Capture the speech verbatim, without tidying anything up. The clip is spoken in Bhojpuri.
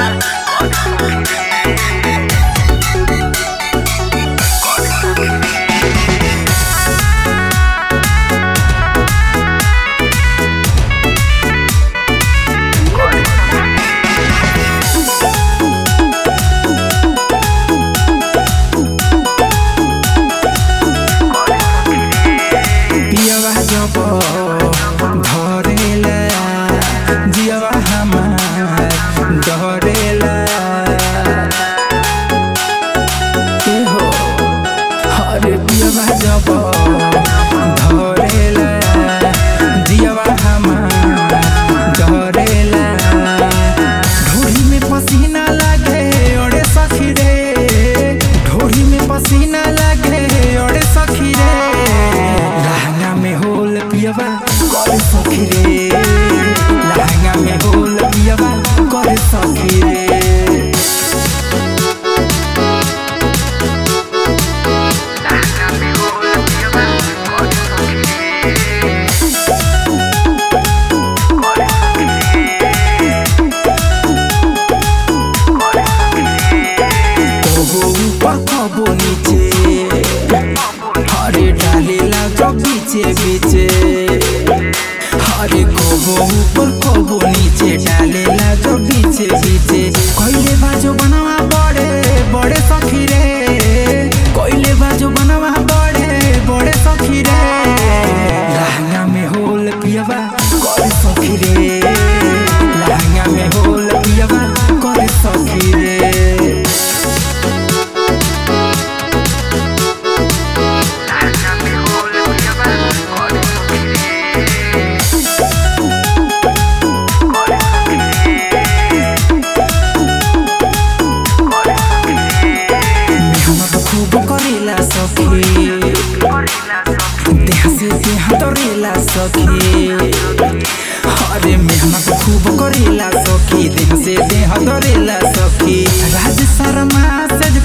धरेला जियवा हमार डरेला ए हो हरे पियवा जब धरेला जियवा हमार डरेला ढोरी में पसीना लागे ओरे सखी रे ढोरी में पसीना लागे ओरे सखी रे लहंगा में होल पियवा करे सखी रे लहंगा में होल पियवा करे सखी रे कबो नीचे हरे डालेला जब बीचे बीचे हरे कबो ऊपर कबो नीचे डालेला जब बीचे बीचे कोइले बाजो बनवा बड़े बड़े सखी रे कोइले बाजो बनवा बड़े बड़े सखी रे लहंगा में होल पियवा करे सखी रे लहंगा में होल पियवा करे सखी रे सखी देह से देह दौड़ेला सखी हरे मेहनत खूब करेला सखी देह से देह दौड़ेला सखी राज शर्मा से